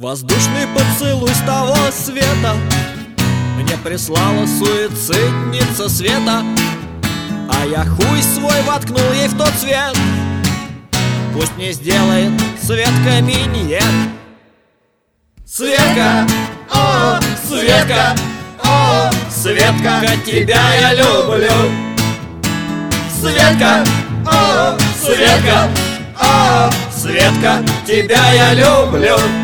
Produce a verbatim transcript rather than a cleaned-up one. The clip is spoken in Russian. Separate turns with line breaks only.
Воздушный поцелуй с того света мне прислала суицидница Света, а я хуй свой воткнул ей в тот цвет. Пусть не сделает Светка миньет. Светка, о, Светка, о, Светка, тебя я люблю. Светка, о, Светка, о, Светка, тебя я люблю.